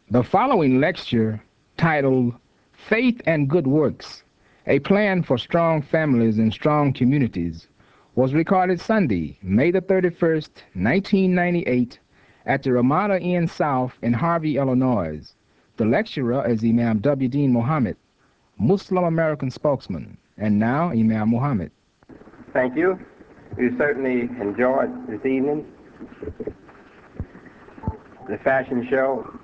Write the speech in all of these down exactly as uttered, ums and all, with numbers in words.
The following lecture, titled Faith and Good Works, A Plan for Strong Families and Strong Communities, was recorded Sunday, May the thirty-first, nineteen ninety-eight, at the Ramada Inn South in Harvey, Illinois. The lecturer is Imam W. Dean Muhammad, Muslim American spokesman. And now, Imam Muhammad. Thank you. We certainly enjoyed this evening the fashion show.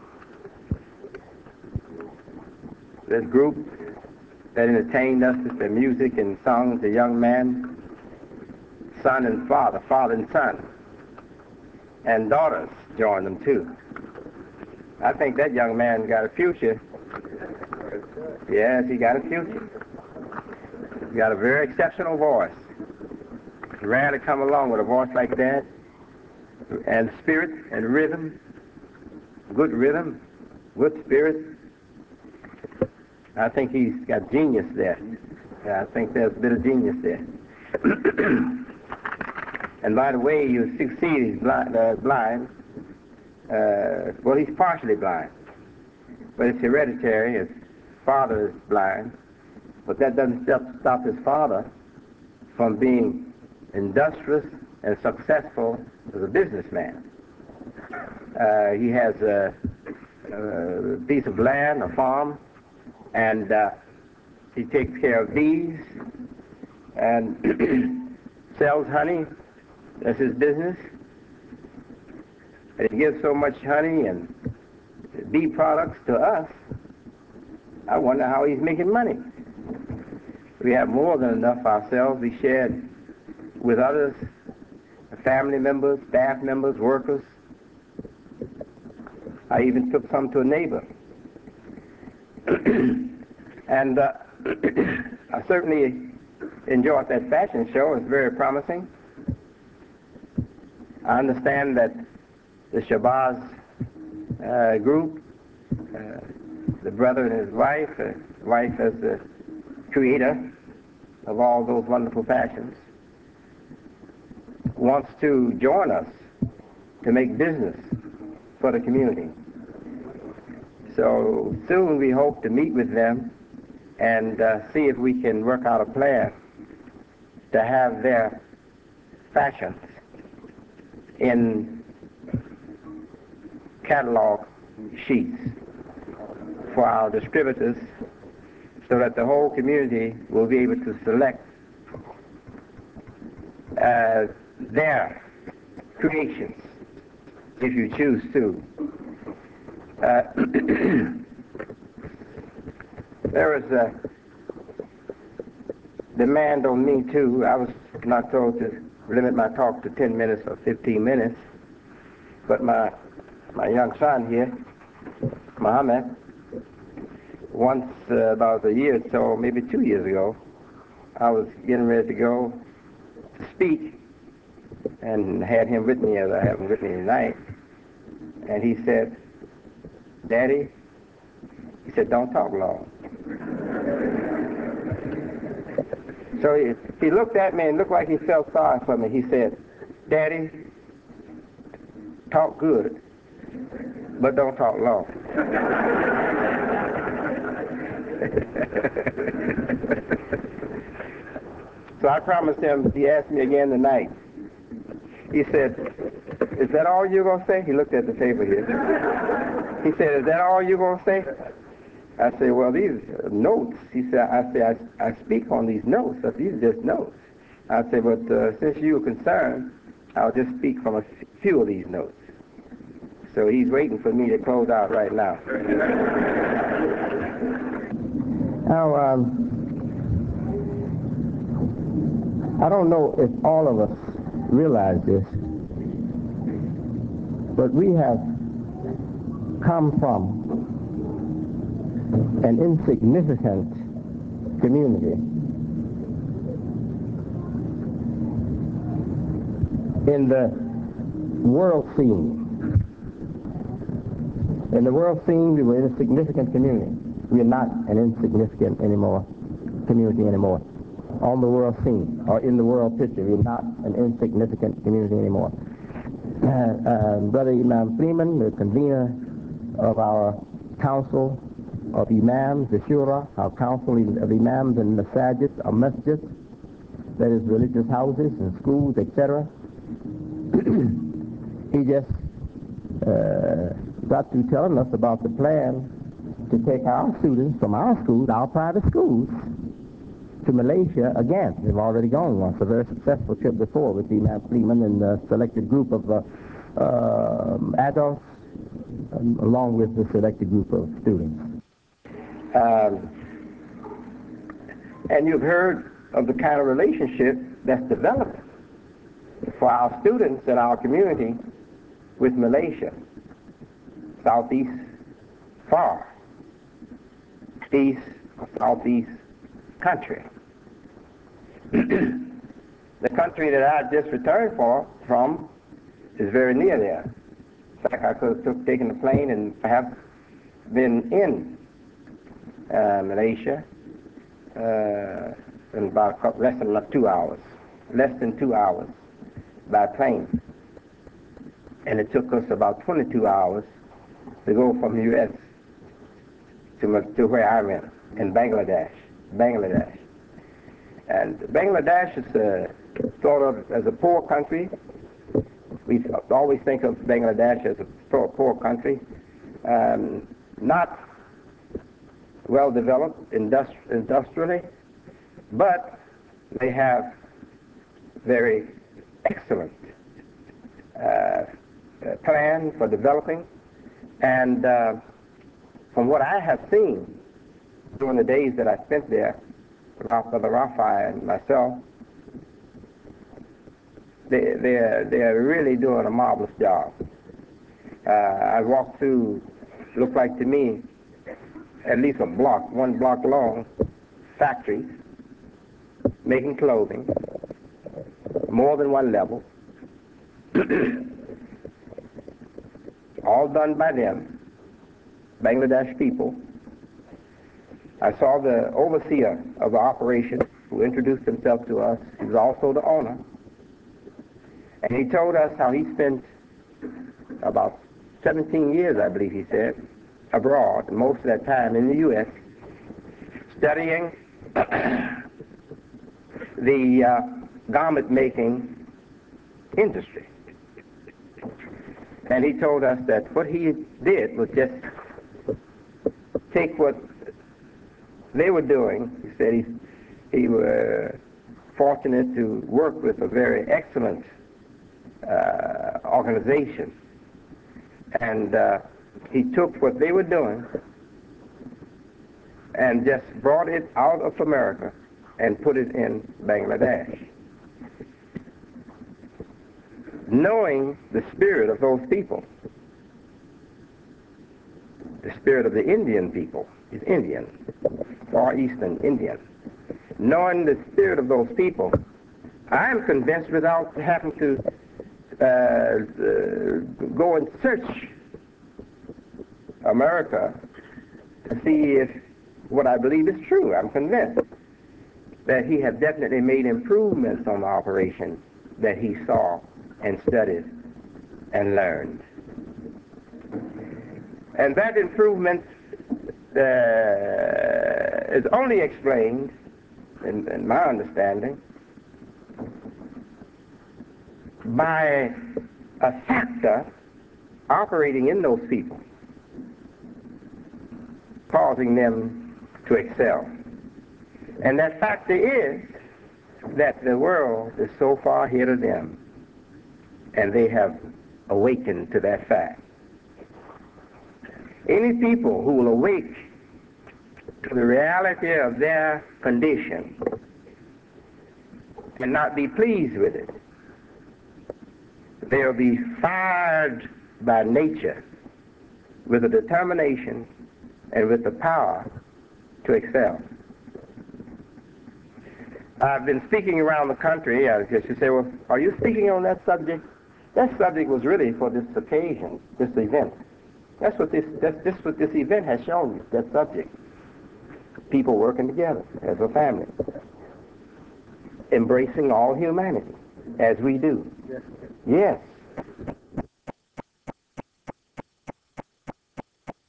This group that entertained us with their music and songs, the young man, son and father, father and son, and daughters joined them too. I think that young man got a future. Yes, he got a future. He got a very exceptional voice. It's rare to come along with a voice like that, and spirit and rhythm, good rhythm, good spirit. I think he's got genius there. I think there's a bit of genius there. And by the way, you succeed, he's blind. Uh, blind. Uh, well, he's partially blind, but it's hereditary. His father is blind, but that doesn't stop, stop his father from being industrious and successful as a businessman. Uh, he has a, a piece of land, a farm, and uh, he takes care of bees and sells honey. That's his business. And he gives so much honey and bee products to us. I wonder how he's making money. We have more than enough ourselves. We shared with others, family members, staff members, workers. I even took some to a neighbor. And uh, I certainly enjoyed that fashion show. It's very promising. I understand that the Shabazz uh, group, uh, the brother and his wife, uh, wife as the creator of all those wonderful fashions, wants to join us to make business for the community. So soon we hope to meet with them and uh, see if we can work out a plan to have their fashions in catalog sheets for our distributors so that the whole community will be able to select uh, their creations if you choose to. Uh, there was a demand on me too. I was not told to limit my talk to ten minutes or fifteen minutes, but my my young son here, Muhammad, once uh, about a year or so, maybe two years ago, I was getting ready to go to speak and had him with me as I have him with me tonight, and he said, "Daddy," he said, "don't talk long." So he, he looked at me and looked like he felt sorry for me. He said, "Daddy, talk good, but don't talk long." So I promised him, he asked me again tonight. He said, "Is that all you're going to say?" He looked at the table here. He said, "Is that all you're going to say?" I said, "Well, these are notes." He said, I said, I, I speak on these notes, but these are just notes. I said, "But uh, since you're concerned, I'll just speak from a few of these notes." So he's waiting for me to close out right now. Now, um, I don't know if all of us realize this, but we have come from an insignificant community in the world scene. In the world scene, we were in a significant community. We are not an insignificant anymore community anymore. On the world scene, or in the world picture, we are not an insignificant community anymore. Uh, uh, Brother Imam Freeman, the convener of our council of imams, the shura, our council of imams and masajid, or masjid, that is religious houses and schools, et cetera. He just uh, got to telling us about the plan to take our students from our schools, our private schools, to Malaysia again. They've already gone once, a very successful trip before with Imam Sleeman and a selected group of uh, uh, adults, um, along with the selected group of students. Um, and you've heard of the kind of relationship that's developed for our students in our community with Malaysia, southeast far, east, southeast country. The country that I just returned for, from is very near there. In fact, I could have took, taken a plane and perhaps been in uh, Malaysia uh, in about a couple, less than two hours, less than two hours by plane. And it took us about twenty-two hours to go from the U S to, to where I'm in, in Bangladesh, Bangladesh. And Bangladesh is uh, thought of as a poor country. We always think of Bangladesh as a poor, poor country, um, not well developed industri industrially, but they have very excellent uh, plan for developing. And uh, from what I have seen during the days that I spent there, Brother Rafi and myself, they, they're, they're really doing a marvelous job. Uh, I walked through, looked like to me, at least a block, one block long, factories, making clothing, more than one level, all done by them, Bangladesh people. I saw the overseer of the operation who introduced himself to us. He was also the owner. And he told us how he spent about seventeen years, I believe he said, abroad, most of that time in the U S, studying the uh, garment-making industry. And he told us that what he did was just take what they were doing. He said he, he was fortunate to work with a very excellent uh, organization. And uh, he took what they were doing and just brought it out of America and put it in Bangladesh. Knowing the spirit of those people, the spirit of the Indian people, is Indian, Far Eastern Indian. Knowing the spirit of those people, I am convinced without having to uh, uh, go and search America to see if what I believe is true. I'm convinced that he has definitely made improvements on the operation that he saw and studied and learned. And that improvement uh, is only explained, in, in my understanding, by a factor operating in those people, causing them to excel. And that factor is that the world is so far ahead of them, and they have awakened to that fact. Any people who will awake to the reality of their condition and not be pleased with it, they'll be fired by nature with a determination and with the power to excel. I've been speaking around the country. I guess you say, well, are you speaking on that subject? That subject was really for this occasion, this event. That's what this, that's, this what this event has shown you, that subject. People working together as a family, embracing all humanity, as we do. Yes.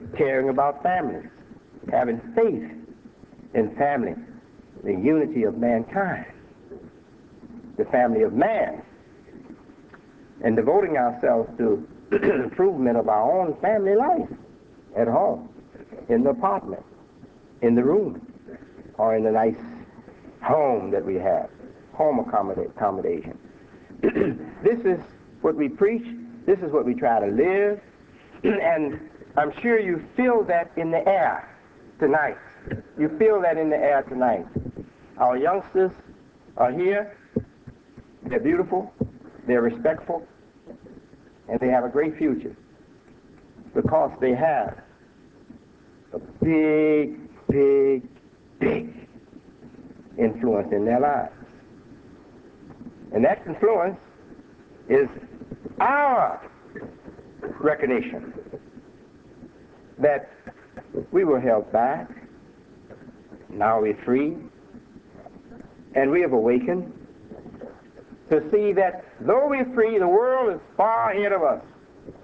caring about families, having faith in family, the unity of mankind, the family of man, and devoting ourselves to improvement of our own family life at home, in the apartment, in the room, or in the nice home that we have, home accommodate, accommodation. This is what we preach. This is what we try to live. And I'm sure you feel that in the air tonight. You feel that in the air tonight. Our youngsters are here. They're beautiful. They're respectful. And they have a great future because they have a big, big, big influence in their lives. And that influence is our recognition that we were held back, now we're free, and we have awakened to see that though we're free, the world is far ahead of us.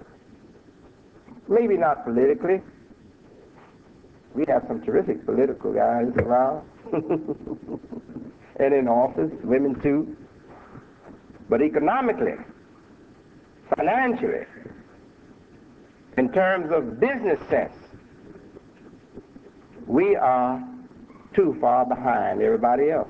Maybe not politically. We have some terrific political guys around, and in office, women too. But economically, financially, in terms of business sense, we are too far behind everybody else.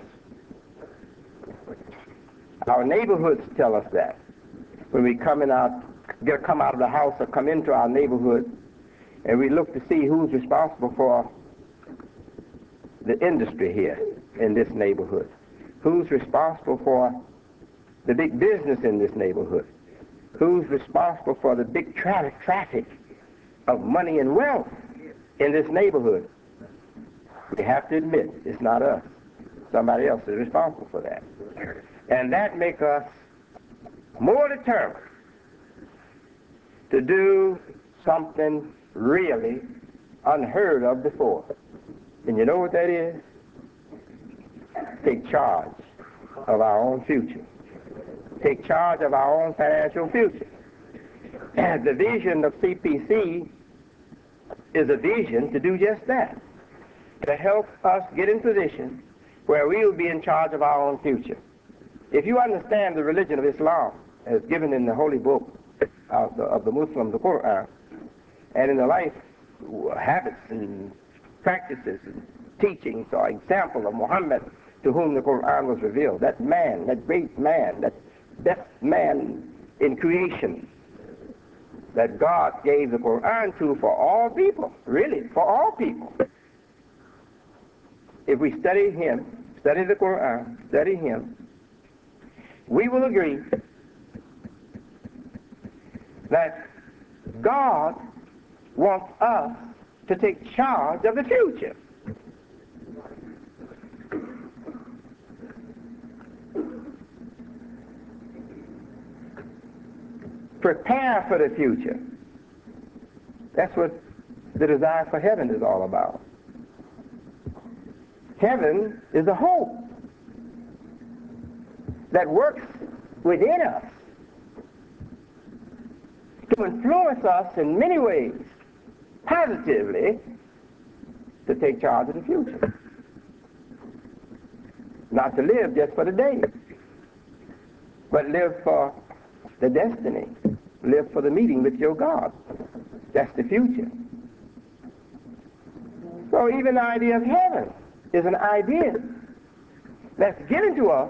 Our neighborhoods tell us that. When we come in out, get come out of the house or come into our neighborhood, and we look to see who's responsible for the industry here in this neighborhood, who's responsible for the big business in this neighborhood, who's responsible for the big tra- traffic of money and wealth in this neighborhood. We have to admit it's not us. Somebody else is responsible for that. And that makes us more determined to do something really unheard of before. And you know what that is? Take charge of our own future. Take charge of our own financial future. And the vision of C P C is a vision to do just that, to help us get in position where we will be in charge of our own future. If you understand the religion of Islam as given in the holy book of the, of the Muslim, the Quran, and in the life habits and practices and teachings or example of Muhammad, to whom the Quran was revealed, that man, that great man, that best man in creation, that God gave the Quran to for all people, really, for all people. If we study him, study the Quran, study him, we will agree that God wants us to take charge of the future. Prepare for the future. That's what the desire for heaven is all about. Heaven is a hope that works within us to influence us in many ways positively to take charge of the future. Not to live just for the day, but live for the destiny. Live for the meeting with your God. That's the future. So even the idea of heaven is an idea that's given to us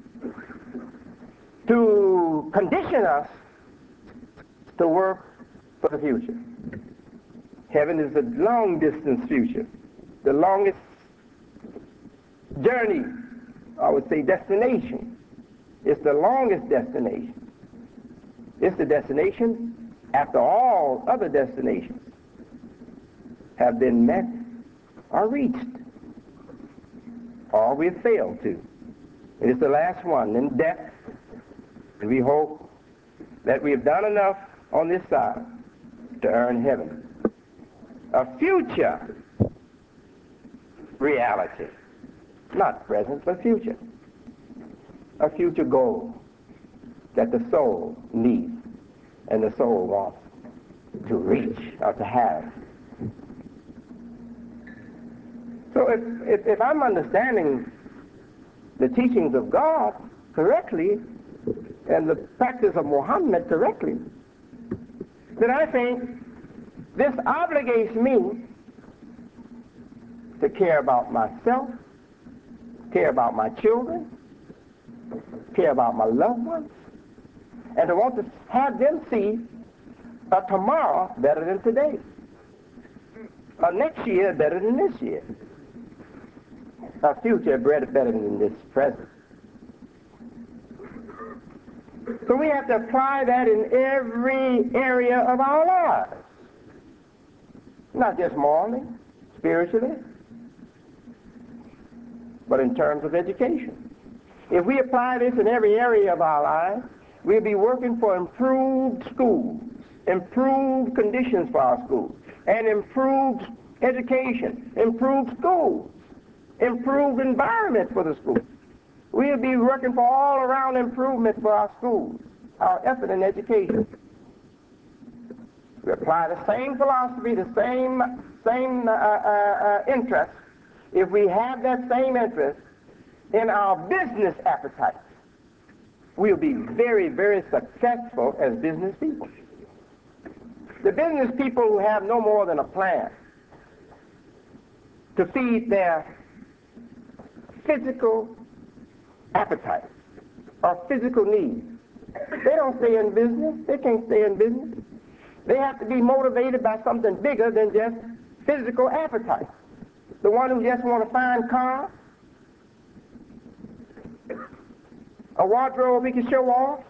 to condition us to work for the future. Heaven is a long-distance future, the longest journey, I would say destination. It's the longest destination. It's the destination after all other destinations have been met or reached, or we've failed to. It is the last one in death, and we hope that we have done enough on this side to earn heaven. A future reality, not present, but future. A future goal that the soul needs and the soul wants to reach or to have. So if, if, if I'm understanding the teachings of God correctly and the practice of Muhammad correctly, then I think this obligates me to care about myself, care about my children, care about my loved ones, and to want to have them see a tomorrow better than today, a next year better than this year, a future better than this present. So we have to apply that in every area of our lives, not just morally, spiritually, but in terms of education. If we apply this in every area of our lives, we'll be working for improved schools, improved conditions for our schools, and improved education, improved schools, improved environment for the schools. We'll be working for all-around improvement for our schools, our effort in education. We apply the same philosophy, the same, same uh, uh, uh, interest. If we have that same interest in our business appetites, we'll be very, very successful as business people. The business people who have no more than a plan to feed their physical appetites or physical needs, they don't stay in business. They can't stay in business. They have to be motivated by something bigger than just physical appetite. The one who just want a fine car, a wardrobe he can show off,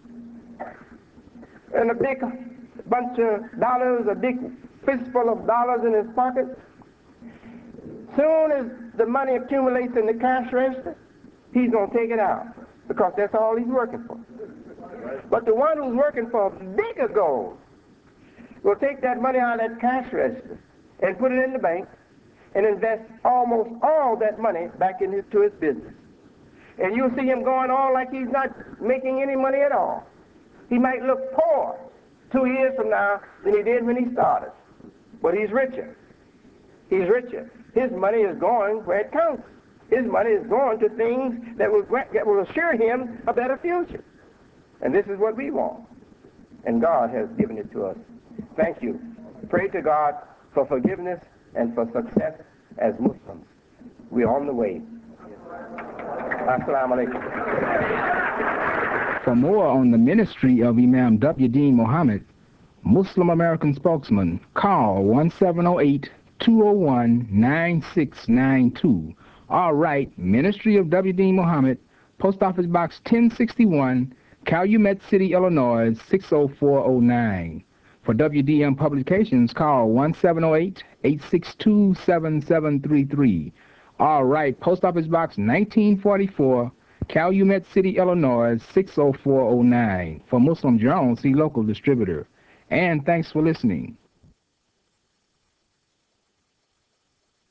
and a big bunch of dollars, a big fistful of dollars in his pocket. Soon as the money accumulates in the cash register, he's going to take it out because that's all he's working for. But the one who's working for bigger goals will take that money out of that cash register and put it in the bank and invest almost all that money back into his business. And you'll see him going on like he's not making any money at all. He might look poor two years from now than he did when he started, but he's richer. He's richer. His money is going where it counts. His money is going to things that will, that will assure him a better future. And this is what we want. And God has given it to us. Thank you. Pray to God for forgiveness and for success as Muslims. We're on the way. Assalamu alaikum. For more on the ministry of Imam W D Muhammad, Muslim American spokesman, call one seven zero eight, two zero one, nine six nine two or write Ministry of W D Muhammad, Post Office Box ten sixty-one, Calumet City, Illinois six zero four zero nine. For W D M Publications, call one seven zero eight, eight six two, seven seven three three or write Post Office Box nineteen forty-four, Calumet City, Illinois six zero four zero nine. For Muslim Journal, see local distributor. And thanks for listening.